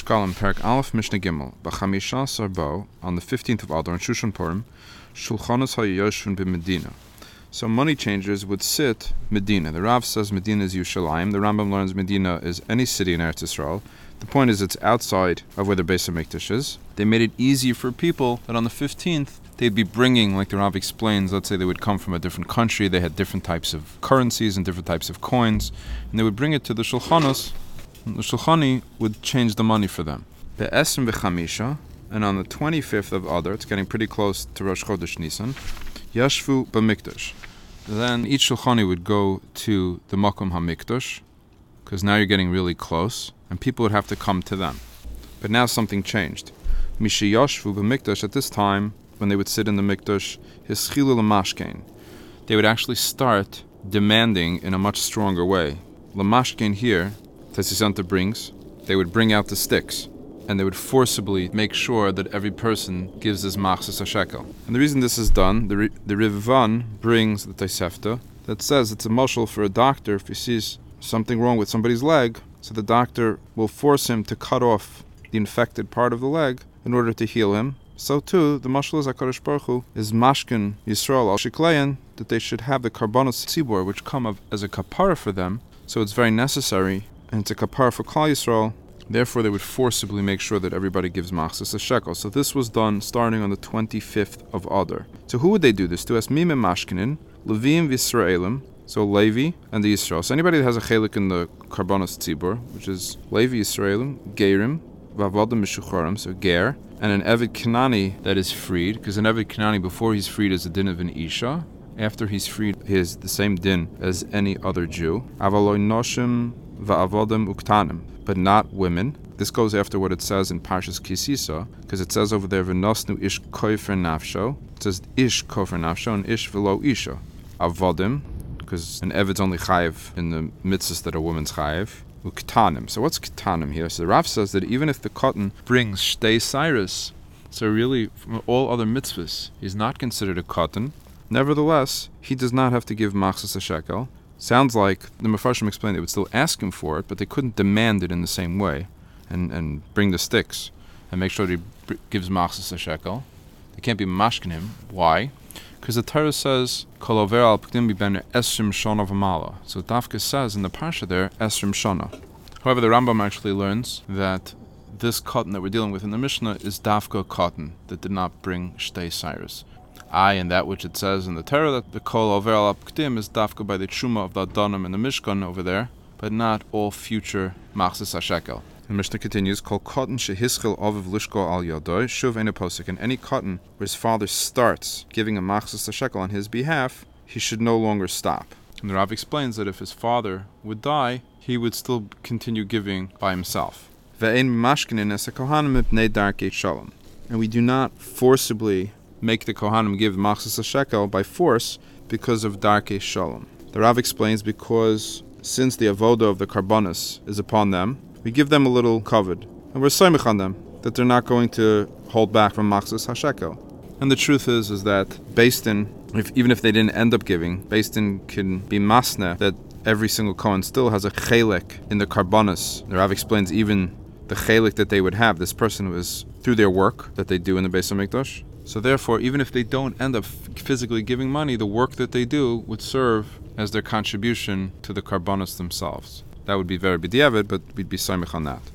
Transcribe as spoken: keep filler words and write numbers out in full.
Shkalim Perek Aleph Mishnah Gimel B'chamisha Sarbo on the fifteenth of Adar in Shushan Purim Shulchanos HaYoshvin b'Medina. So money changers would sit Medina. The Rav says Medina is Yerushalayim. The Rambam learns Medina is any city in Eretz Yisrael. The point is it's outside of where the Beis HaMikdash is. They made it easy for people that on the fifteenth they'd be bringing, like the Rav explains, let's say they would come from a different country, they had different types of currencies and different types of coins, and they would bring it to the Shulchanos. The Shulchani would change the money for them. Be'esrim v'chamisha, and on the twenty-fifth of Adar, it's getting pretty close to Rosh Chodesh Nisan, Yashvu b'mikdash. Then each Shulchani would go to the Makom HaMikdash, because now you're getting really close, and people would have to come to them. But now something changed. Misha Yashvu b'mikdash, at this time, when they would sit in the Mikdash, Hischilu l'mashkein. They would actually start demanding in a much stronger way. L'mashkein here, Tesisanta brings, they would bring out the sticks, and they would forcibly make sure that every person gives his machzis a shekel. And the reason this is done, the, the Rivvan brings the Tosefta that says it's a mashal for a doctor if he sees something wrong with somebody's leg, so the doctor will force him to cut off the infected part of the leg in order to heal him. So too, the mashal is HaKadosh Baruch Hu is mashkin Yisrael al shiklein, that they should have the karbanos tzibor, which come of, as a kapara for them. So it's very necessary, and it's a kapara for Klal Yisrael. Therefore, they would forcibly make sure that everybody gives machzis a shekel. So this was done starting on the twenty-fifth of Adar. So who would they do this to? As mimim mashkinin, Leviim v'Yisraelim, so Levi and the Yisrael. So anybody that has a chelik in the karbanos tzibor, which is Levi, Yisraelim, Gerim, Vavadim Mishucharim, so Ger, and an Eved Kanani that is freed, because an Eved Kanani before he's freed is a din of an Isha. After he's freed, he is the same din as any other Jew. Avaloi noshim va'avodim uktanim, but not women. This goes after what it says in Parshas Kisisa, because it says over there, v'nosnu ish kofer nafsho. It says ish kofer nafsho and ish v'lo isha. Avodim, because an Eved's only chayiv in the mitzvahs that a woman's chayiv. Uktanim. So what's ktanim here? So the Rav says that even if the cotton brings shtei cyrus, so really from all other mitzvahs, he's not considered a cotton. Nevertheless, he does not have to give machzis a shekel. Sounds like the Mefarshim explained they would still ask him for it, but they couldn't demand it in the same way and, and bring the sticks and make sure that he b- gives machzis a shekel. They can't be mashkin him. Why? Because the Torah says, Kol over al p'kdim biben esrim shana v'mala. So Dafka says in the parsha there, esrim shana. However, the Rambam actually learns that this cotton that we're dealing with in the Mishnah is Dafka cotton that did not bring shtei cyrus. I, and that which it says in the Torah, that the Kol over al p'kdim is Dafka by the Truma of the Adonim and the Mishkan over there, but not all future machzis hashekel. The Mishnah continues, Kol cotton shehischil aviv lishko al yodoi shuv ein posik. And any cotton where his father starts giving a machzis a shekel on his behalf, he should no longer stop. And the Rav explains that if his father would die, he would still continue giving by himself. Ve'ein mashkinin es kohanim mipnei darkei shalom. And we do not forcibly make the kohanim give machzis a shekel by force because of darkei shalom. The Rav explains because since the avoda of the karbonos is upon them, we give them a little covered, and we're soymich on them that they're not going to hold back from machzis hashekel. And the truth is, is that Beis Din, if even if they didn't end up giving, Beis Din can be masna that every single kohen still has a chelik in the karbonos. The Rav explains even the chelik that they would have. This person was through their work that they do in the Beis HaMikdash. So therefore, even if they don't end up physically giving money, the work that they do would serve as their contribution to the karbonos themselves. That would be very b'diavad, but we'd be soymich on that.